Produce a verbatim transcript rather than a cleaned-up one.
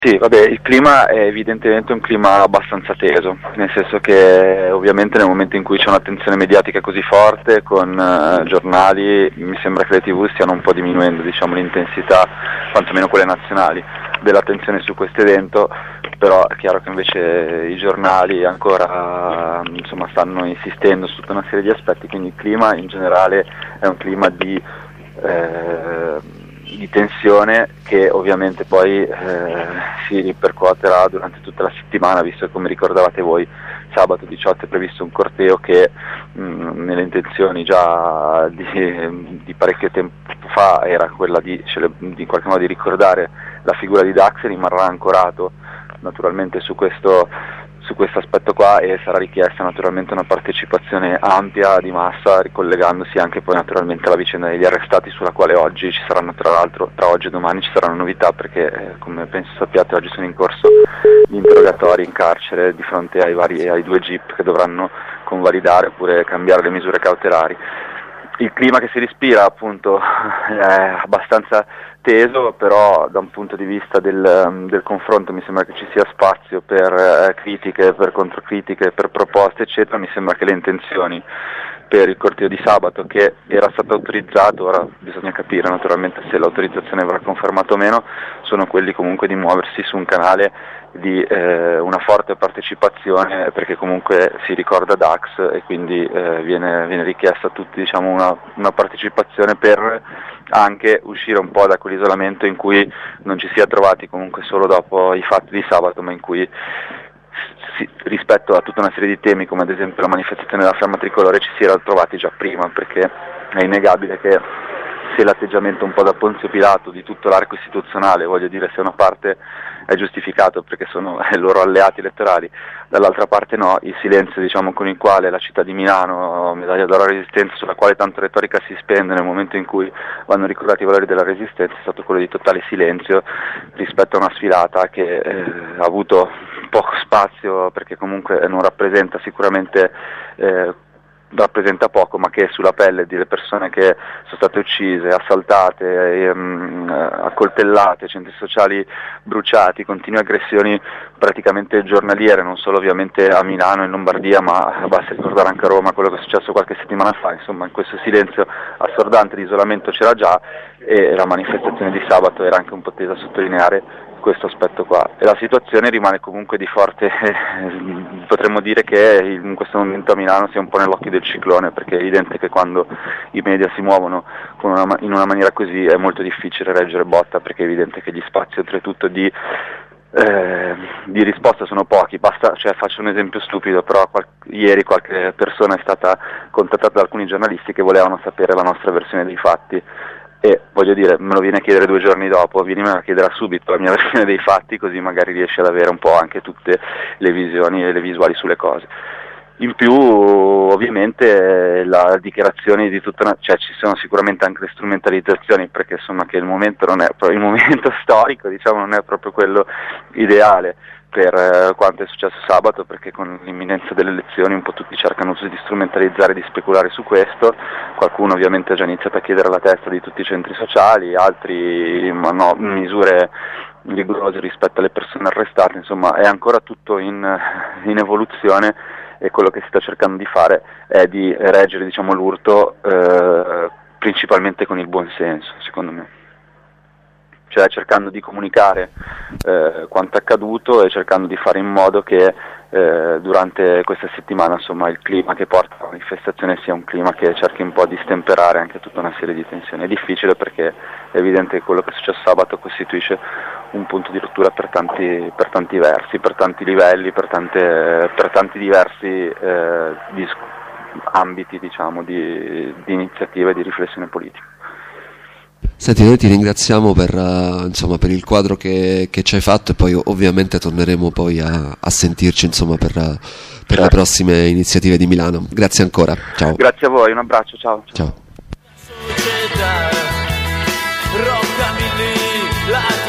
Sì, vabbè, il clima è evidentemente un clima abbastanza teso, nel senso che ovviamente nel momento in cui c'è un'attenzione mediatica così forte con uh, giornali, mi sembra che le tivù stiano un po' diminuendo, diciamo, l'intensità, quantomeno quelle nazionali, dell'attenzione su questo evento, però è chiaro che invece i giornali ancora insomma, stanno insistendo su tutta una serie di aspetti, quindi il clima in generale è un clima di... Eh, di tensione che ovviamente poi eh, si ripercuoterà durante tutta la settimana, visto che come ricordavate voi sabato diciotto è previsto un corteo che mh, nelle intenzioni già di, di parecchio tempo fa era quella di, cele- di in qualche modo di ricordare la figura di Dax, rimarrà ancorato naturalmente su questo su questo aspetto qua e sarà richiesta naturalmente una partecipazione ampia di massa, ricollegandosi anche poi naturalmente alla vicenda degli arrestati, sulla quale oggi ci saranno, tra l'altro tra oggi e domani ci saranno novità, perché eh, come penso sappiate oggi sono in corso gli interrogatori in carcere di fronte ai vari ai due jeep che dovranno convalidare oppure cambiare le misure cautelari. Il clima che si respira appunto è abbastanza teso, però da un punto di vista del, del confronto mi sembra che ci sia spazio per eh, critiche, per controcritiche, per proposte eccetera. Mi sembra che le intenzioni per il corteo di sabato, che era stato autorizzato, ora bisogna capire naturalmente se l'autorizzazione verrà confermata o meno, sono quelli comunque di muoversi su un canale di eh, una forte partecipazione, perché comunque si ricorda Dax e quindi eh, viene, viene richiesta a tutti, diciamo, una, una partecipazione per anche uscire un po' da quell'isolamento in cui non ci sia trovati comunque solo dopo i fatti di sabato, ma in cui si, rispetto a tutta una serie di temi come ad esempio la manifestazione della fiamma tricolore ci si era trovati già prima, perché è innegabile che se l'atteggiamento un po' da Ponzio Pilato di tutto l'arco istituzionale, voglio dire, se una parte è giustificato perché sono i loro alleati elettorali, dall'altra parte no, il silenzio, diciamo, con il quale la città di Milano, medaglia d'oro alla Resistenza, sulla quale tanta retorica si spende nel momento in cui vanno ricordati i valori della Resistenza, è stato quello di totale silenzio rispetto a una sfilata che eh, ha avuto poco spazio, perché comunque non rappresenta sicuramente eh, rappresenta poco, ma che sulla pelle delle persone che sono state uccise, assaltate, ehm, accoltellate, centri sociali bruciati, continue aggressioni praticamente giornaliere, non solo ovviamente a Milano e in Lombardia, ma basta ricordare anche a Roma quello che è successo qualche settimana fa. Insomma, in questo silenzio assordante di isolamento c'era già, e la manifestazione di sabato era anche un po' tesa a sottolineare questo aspetto qua, e la situazione rimane comunque di forte, eh, potremmo dire che in questo momento a Milano sia un po' nell'occhio del ciclone, perché è evidente che quando i media si muovono con una, in una maniera così è molto difficile reggere botta, perché è evidente che gli spazi oltretutto di Eh, di risposta sono pochi. Basta, cioè, faccio un esempio stupido, però qual- ieri qualche persona è stata contattata da alcuni giornalisti che volevano sapere la nostra versione dei fatti, e voglio dire, me lo viene a chiedere due giorni dopo, vienimelo a chiedere subito la mia versione dei fatti, così magari riesci ad avere un po' anche tutte le visioni e le visuali sulle cose. In più ovviamente la dichiarazione di tutta una, cioè ci sono sicuramente anche le strumentalizzazioni, perché insomma che il momento non è il momento storico, diciamo, non è proprio quello ideale per eh, quanto è successo sabato, perché con l'imminenza delle elezioni un po' tutti cercano di strumentalizzare, di speculare su questo. Qualcuno ovviamente ha già iniziato a chiedere la testa di tutti i centri sociali, altri ma no, misure rigorose rispetto alle persone arrestate. Insomma, è ancora tutto in, in evoluzione, e quello che si sta cercando di fare è di reggere, diciamo, l'urto eh, principalmente con il buon senso, secondo me, cioè cercando di comunicare eh, quanto è accaduto e cercando di fare in modo che eh, durante questa settimana, insomma, il clima che porta alla manifestazione sia un clima che cerchi un po' di stemperare anche tutta una serie di tensioni. È difficile, perché è evidente che quello che è successo sabato costituisce un punto di rottura per tanti, per tanti versi, per tanti livelli, per, tante, per tanti diversi eh, dis- ambiti, diciamo, di, di iniziativa e di riflessione politica. Senti, noi ti ringraziamo per, uh, insomma, per il quadro che, che ci hai fatto, e poi ovviamente torneremo poi a, a sentirci, insomma, per, uh, per certo. le prossime iniziative di Milano. Grazie ancora, ciao. Grazie a voi, un abbraccio, ciao. Ciao. Società, roccami lì, la